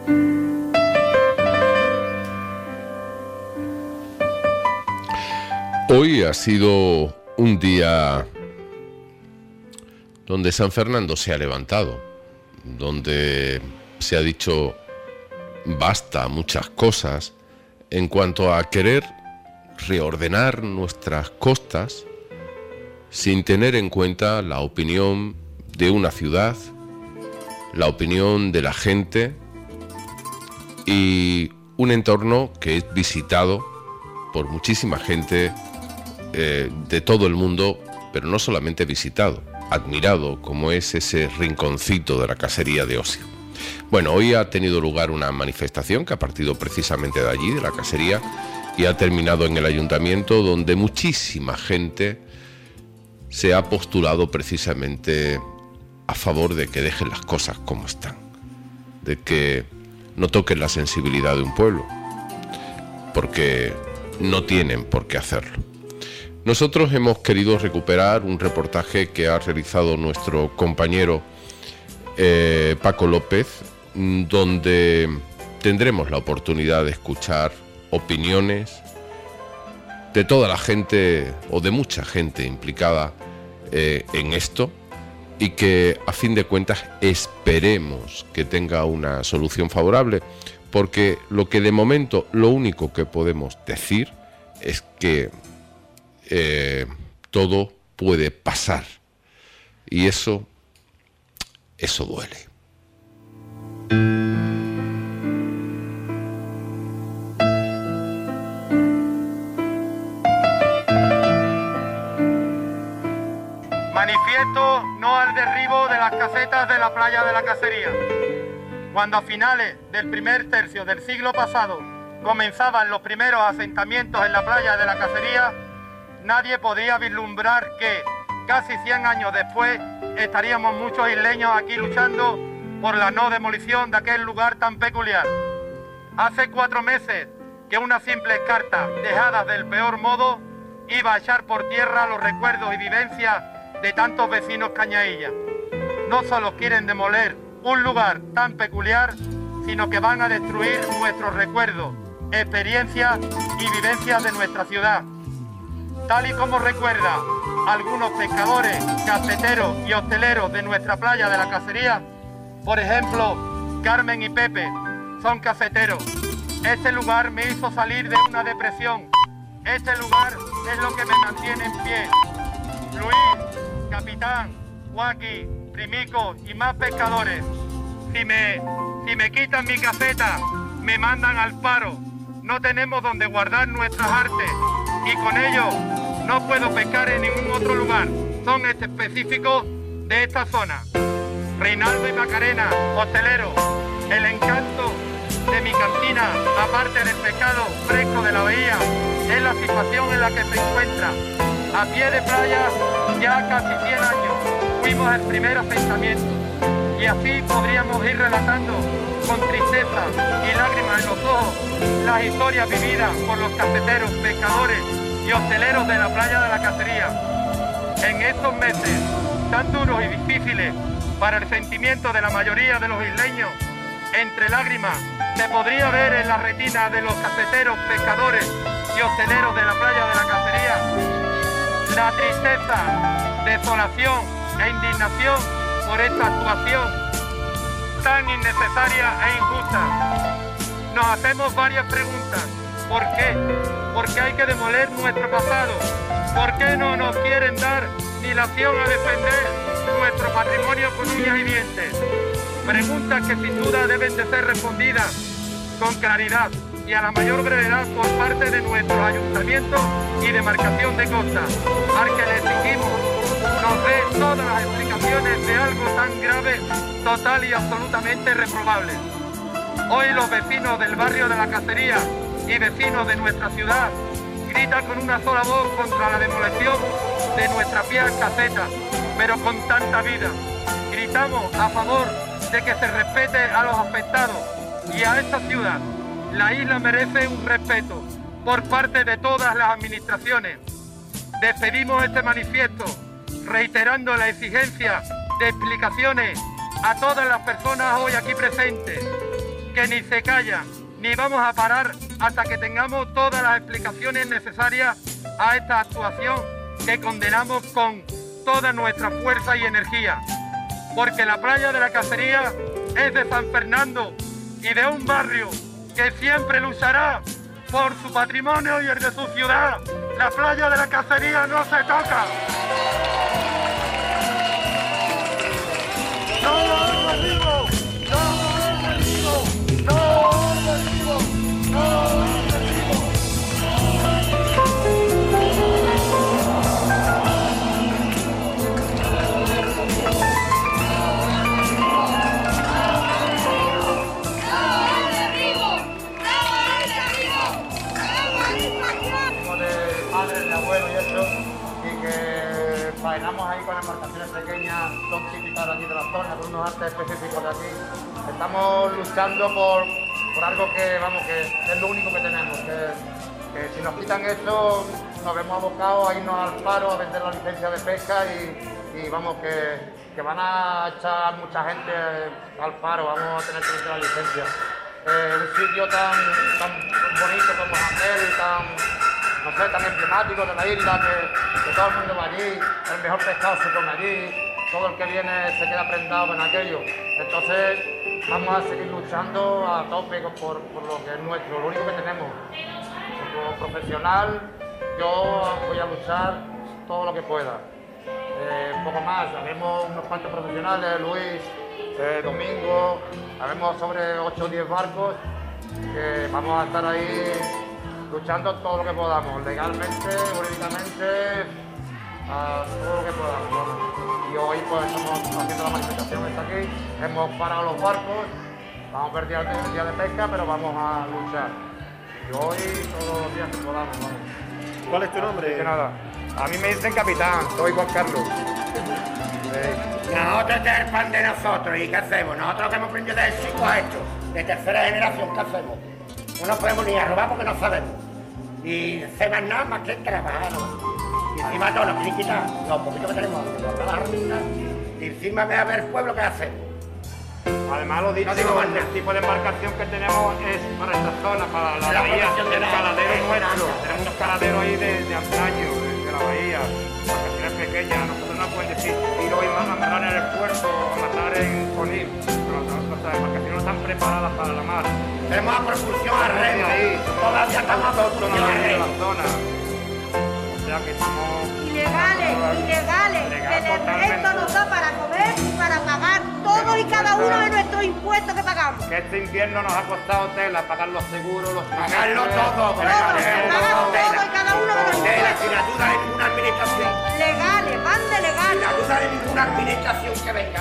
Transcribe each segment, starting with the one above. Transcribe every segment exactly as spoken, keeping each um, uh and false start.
Hoy ha sido un día donde San Fernando se ha levantado, donde se ha dicho basta a muchas cosas en cuanto a querer reordenar nuestras costas sin tener en cuenta la opinión de una ciudad, la opinión de la gente y un entorno que es visitado por muchísima gente eh, de todo el mundo, pero no solamente visitado, admirado, como es ese rinconcito de la casería de Ocio. Bueno, hoy ha tenido lugar una manifestación que ha partido precisamente de allí, de la casería, y ha terminado en el ayuntamiento, donde muchísima gente se ha postulado precisamente a favor de que dejen las cosas como están, de que no toquen la sensibilidad de un pueblo, porque no tienen por qué hacerlo. Nosotros hemos querido recuperar un reportaje que ha realizado nuestro compañero eh, Paco López, donde tendremos la oportunidad de escuchar opiniones de toda la gente o de mucha gente implicada eh, en esto, y que a fin de cuentas esperemos que tenga una solución favorable, porque lo que de momento, lo único que podemos decir es que eh, todo puede pasar, y eso, eso duele. Manifiesto no al derribo de las casetas de la playa de la Casería. Cuando a finales del primer tercio del siglo pasado comenzaban los primeros asentamientos en la playa de la Casería, nadie podía vislumbrar que, casi cien años después, estaríamos muchos isleños aquí luchando por la no demolición de aquel lugar tan peculiar. Hace cuatro meses que unas simples cartas dejadas del peor modo iba a echar por tierra los recuerdos y vivencias de tantos vecinos cañaillas. No solo quieren demoler un lugar tan peculiar, sino que van a destruir nuestros recuerdos, experiencias y vivencias de nuestra ciudad. Tal y como recuerda algunos pescadores, cafeteros y hosteleros de nuestra playa de la Casería, por ejemplo, Carmen y Pepe son cafeteros. Este lugar me hizo salir de una depresión. Este lugar es lo que me mantiene en pie. Luis, Capitán, Joaquín, Primico y más pescadores. Si me, si me quitan mi caseta, me mandan al paro. No tenemos donde guardar nuestras artes y con ello no puedo pescar en ningún otro lugar. Son específicos de esta zona. Reinaldo y Macarena, hosteleros, el encanto de mi cantina, aparte del pescado fresco de la bahía, es la situación en la que se encuentra. A pie de playa, ya casi cien años, fuimos el primer asentamiento. Y así podríamos ir relatando con tristeza y lágrimas en los ojos las historias vividas por los cafeteros, pescadores y hosteleros de la playa de la Casería. En estos meses tan duros y difíciles para el sentimiento de la mayoría de los isleños, entre lágrimas se podría ver en la retina de los cafeteros, pescadores y hosteleros de la playa de la Casería la tristeza, desolación e indignación por esta actuación tan innecesaria e injusta. Nos hacemos varias preguntas. ¿Por qué? ¿Por qué hay que demoler nuestro pasado? ¿Por qué no nos quieren dar ni la opción a defender nuestro patrimonio con uñas y dientes? Preguntas que sin duda deben de ser respondidas con claridad y a la mayor brevedad por parte de nuestros ayuntamientos y demarcación de costa, al que le exigimos nos dé todas las explicaciones de algo tan grave, total y absolutamente reprobable. Hoy los vecinos del barrio de la Casería y vecinos de nuestra ciudad gritan con una sola voz contra la demolición de nuestras viejas casetas, pero con tanta vida. Gritamos a favor de que se respete a los afectados y a esta ciudad. La isla merece un respeto por parte de todas las administraciones. Despedimos este manifiesto reiterando la exigencia de explicaciones a todas las personas hoy aquí presentes. que ni se callan, ni vamos a parar hasta que tengamos todas las explicaciones necesarias a esta actuación que condenamos con toda nuestra fuerza y energía. Porque la playa de la Cacería es de San Fernando y de un barrio que siempre luchará por su patrimonio y el de su ciudad. La playa de la Cacería no se toca. ¡No lo derribo! ¡No lo derribo! ¡No lo derribo! ¡No lo derribo! Faenamos ahí con embarcaciones pequeñas, son típicas de aquí de la zona, con unos artes específicos de aquí. Estamos luchando por, por algo que, vamos, que es lo único que tenemos, que, que si nos quitan eso nos vemos abocados a irnos al paro, a vender la licencia de pesca y, y vamos, que, que van a echar mucha gente al paro, vamos a tener que vender la licencia. Eh, un sitio tan, tan bonito como Jandel y tan... no sé, tan emblemático de la isla, que, que todo el mundo va allí, el mejor pescado se come allí, todo el que viene se queda prendado con aquello. Entonces vamos a seguir luchando a tope por, por lo que es nuestro, lo único que tenemos. Como profesional, yo voy a luchar todo lo que pueda. Eh, un poco más, haremos unos cuantos profesionales, Luis, eh, Domingo, haremos sobre ocho o diez barcos, que vamos a estar ahí luchando todo lo que podamos, legalmente, jurídicamente, a todo lo que podamos. Vamos. Y hoy pues estamos haciendo la manifestación esta aquí, hemos parado los barcos, vamos a ver día de, día de pesca, pero vamos a luchar. Y hoy todos los días que podamos. Vamos. ¿Cuál es tu nombre? Que nada, a mí me dicen capitán, soy Juan Carlos. Sí. Nosotros este es el pan de nosotros, ¿y qué hacemos? Nosotros que hemos aprendido de chicos hechos, de tercera generación, ¿qué hacemos? No nos podemos ni a robar porque no sabemos. Y hacemos nada más que trabajar. Y encima todos nos quieren quitar los poquitos que tenemos, nos la ruina. Y encima ve a ver el pueblo que hacemos. Además, lo dicho, no digo más, el tipo de embarcación que tenemos es para esta zona, para la, la bahía, el caladero nuestro. Tenemos un caladero ahí de, de antaño, de, de la bahía, embarcaciones pequeñas. Nosotros no pueden decir ir hoy a amarrar en el puerto, a amarrar en Conil. Las embarcaciones no están preparadas para la mar. Tenemos a propulsión al rey ahí, todavía estamos a propulsión al rey. La zona. O sea que estamos... Ilegales, ilegales, que el resto nos da para comer y para pagar todos y cada uno de nuestros impuestos que pagamos. Que este invierno nos ha costado tela, pagar los seguros, los pagarlo todo, todo, pagar todo y cada uno de los impuestos. Sin ayuda de ninguna administración. Legales, van de legales. Sin ayuda de ninguna administración que venga.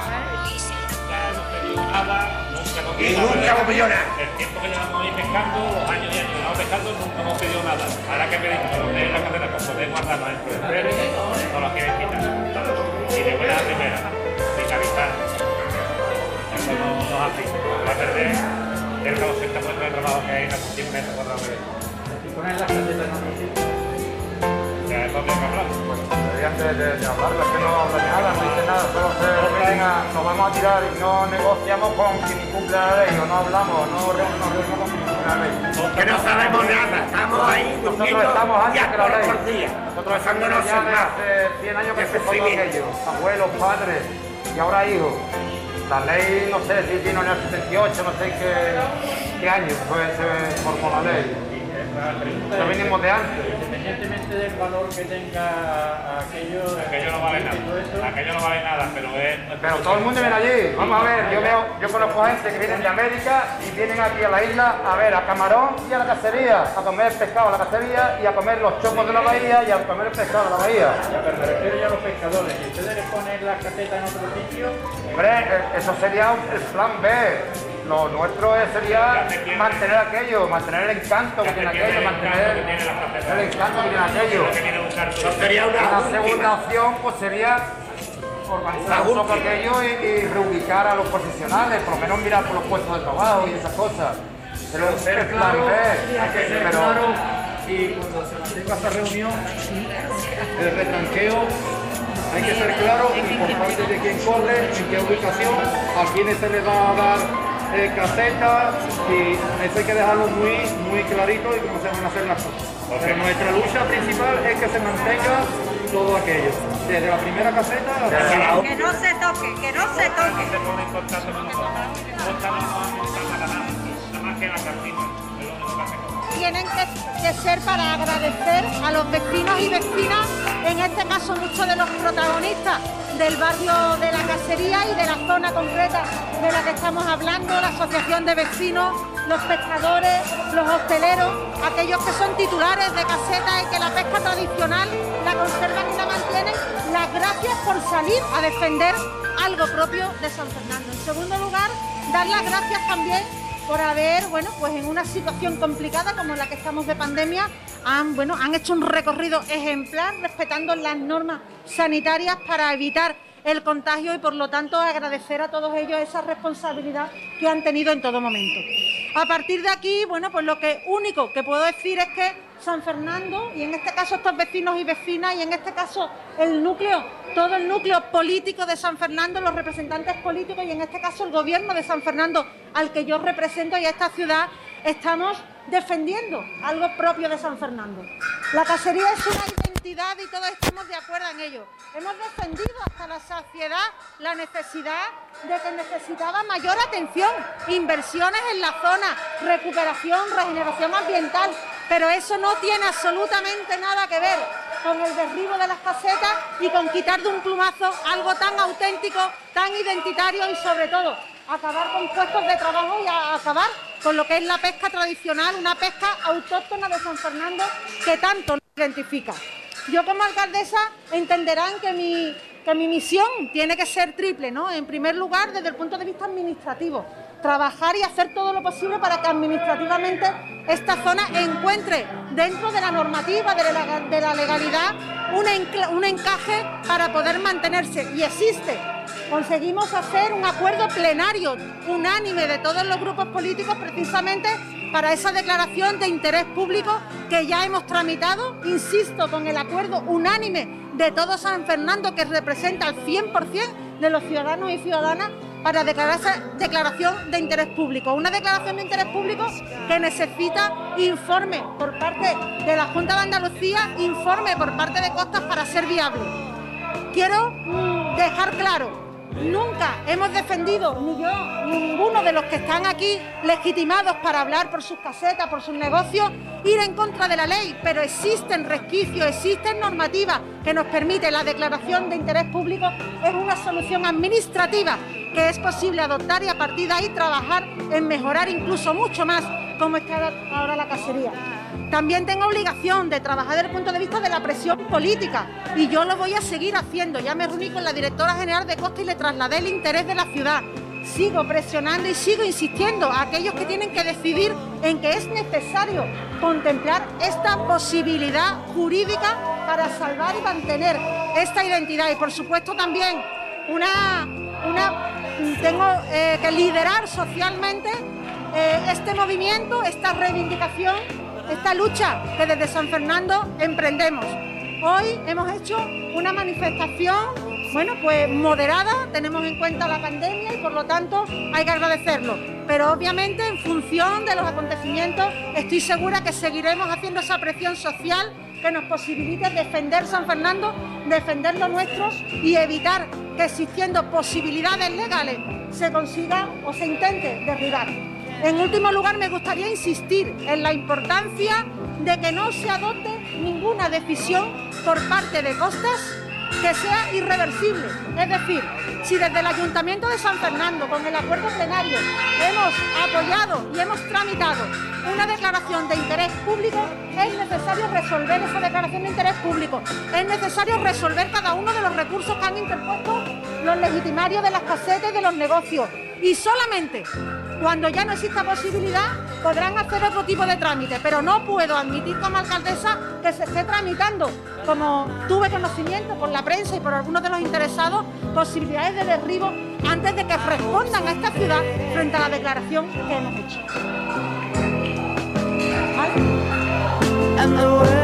Nada, nunca hemos y nunca hemos pedido nada. El tiempo que llevamos ahí pescando, los años y años que llevamos pescando, nunca hemos pedido nada. Ahora que pedimos que nos den la carrera con poder guardarla dentro del Pérez, no la quieren quitar. Y de buena primera, sin avisar. Eso no, no es así. Va a perder cerca de doscientos puestos de trabajo que hay en el cien metros cuadrados. ¿Y poner las casetas en otro sitio? Ya es lo que hablamos. Deberían de, de, de hablarlo, es que no hablan nada, no dicen nada, solo se vienen a, nos vamos a tirar y no negociamos con quien incumple la ley, o no hablamos, no nos reunimos con quien incumple la ley. Que no sabemos nada, estamos ahí Nosotros estamos antes que la ley. por día. Nosotros estamos ya de hace cien años que se fue todo aquello, abuelos, padres y ahora hijos. La ley, no sé, si vino en el setenta y ocho, no sé qué, qué año fue, se formó la ley. Ya venimos de antes. Independientemente del valor que tenga aquello... Aquello no vale nada, aquello no vale nada, pero es... Pero todo el mundo viene allí, vamos a ver, yo veo, yo conozco gente que vienen de América y vienen aquí a la isla a ver a Camarón y a la cacería, a comer pescado a la cacería y a comer los chopos de la bahía y a comer el pescado de la bahía. Ya, pero me refiero ya a los pescadores, ¿y ustedes les ponen la caseta en otro sitio? Hombre, eso sería el plan B. Lo nuestro es, sería mantener aquello, mantener el encanto que tiene aquello, mantener el encanto que tiene aquello. Sería una, una segunda opción pues sería organizar un poco aquello y, y reubicar a los profesionales, por lo menos mirar por los puestos de trabajo y esas cosas. Pero es el plan B. Hay que ser Pero, claro y cuando se mantenga esta reunión, el retranqueo, hay que ser claro por parte de quién corre, en qué ubicación, a quiénes se les va a dar eh, casetas, y eso hay que dejarlo muy, muy clarito y cómo se van a hacer las cosas. Pero nuestra lucha principal es que se mantenga todo aquello, desde la primera caseta hasta la Que no se toque, que no se toque. Se pone en contacto con nosotros. Nosotros no vamos a montar nada, nada más que la cartita. Es lo único que hacemos. Tienen que, que ser para agradecer a los vecinos y vecinas, en este caso muchos de los protagonistas del barrio de la Casería y de la zona concreta de la que estamos hablando, la asociación de vecinos, los pescadores, los hosteleros, aquellos que son titulares de casetas y que la pesca tradicional la conservan y la mantienen, las gracias por salir a defender algo propio de San Fernando. En segundo lugar, dar las gracias también por haber, bueno, pues en una situación complicada como la que estamos de pandemia, han, bueno, han hecho un recorrido ejemplar respetando las normas sanitarias para evitar el contagio y por lo tanto agradecer a todos ellos esa responsabilidad que han tenido en todo momento. A partir de aquí, bueno, pues lo que único que puedo decir es que San Fernando, y en este caso estos vecinos y vecinas, y en este caso el núcleo, todo el núcleo político de San Fernando, los representantes políticos y en este caso el gobierno de San Fernando al que yo represento y a esta ciudad, estamos defendiendo algo propio de San Fernando. La casería es una identidad y todos estamos de acuerdo en ello. Hemos defendido hasta la saciedad la necesidad de que necesitaba mayor atención, inversiones en la zona, recuperación, regeneración ambiental, pero eso no tiene absolutamente nada que ver con el derribo de las casetas y con quitar de un plumazo algo tan auténtico, tan identitario y sobre todo acabar con puestos de trabajo y a acabar con lo que es la pesca tradicional, una pesca autóctona de San Fernando que tanto nos identifica. Yo como alcaldesa entenderán que mi, que mi misión tiene que ser triple, ¿no? En primer lugar, desde el punto de vista administrativo, trabajar y hacer todo lo posible para que administrativamente esta zona encuentre dentro de la normativa, de la, de la legalidad, un, encla, un encaje para poder mantenerse. Y existe. Conseguimos hacer un acuerdo plenario, unánime de todos los grupos políticos, precisamente para esa declaración de interés público que ya hemos tramitado, insisto, con el acuerdo unánime de todo San Fernando, que representa al cien por cien de los ciudadanos y ciudadanas, para declarar esa declaración de interés público. Una declaración de interés público que necesita informe por parte de la Junta de Andalucía, informe por parte de Costas para ser viable. Quiero mm, dejar claro, nunca hemos defendido, ni yo, ni ninguno de los que están aquí legitimados para hablar por sus casetas, por sus negocios, ir en contra de la ley, pero existen resquicios, existen normativas que nos permiten la declaración de interés público. Es una solución administrativa que es posible adoptar y a partir de ahí trabajar en mejorar incluso mucho más como está ahora la casería. También tengo obligación de trabajar desde el punto de vista de la presión política y yo lo voy a seguir haciendo. Ya me reuní con la directora general de Costa y le trasladé el interés de la ciudad. Sigo presionando y sigo insistiendo a aquellos que tienen que decidir en que es necesario contemplar esta posibilidad jurídica para salvar y mantener esta identidad. Y por supuesto también una, una, tengo eh, que liderar socialmente eh, este movimiento, esta reivindicación, esta lucha que desde San Fernando emprendemos. Hoy hemos hecho una manifestación, bueno, pues moderada, tenemos en cuenta la pandemia y por lo tanto hay que agradecerlo. Pero obviamente en función de los acontecimientos estoy segura que seguiremos haciendo esa presión social que nos posibilite defender San Fernando, defender lo nuestro y evitar que existiendo posibilidades legales se consiga o se intente derribar. En último lugar, me gustaría insistir en la importancia de que no se adopte ninguna decisión por parte de Costas que sea irreversible. Es decir, si desde el Ayuntamiento de San Fernando, con el acuerdo plenario, hemos apoyado y hemos tramitado una declaración de interés público, es necesario resolver esa declaración de interés público. Es necesario resolver cada uno de los recursos que han interpuesto los legitimarios de las casetas y de los negocios. Y solamente cuando ya no exista posibilidad podrán hacer otro tipo de trámite, pero no puedo admitir como alcaldesa que se esté tramitando, como tuve conocimiento por la prensa y por algunos de los interesados, posibilidades de derribo antes de que respondan a esta ciudad frente a la declaración que hemos hecho. ¿Vale?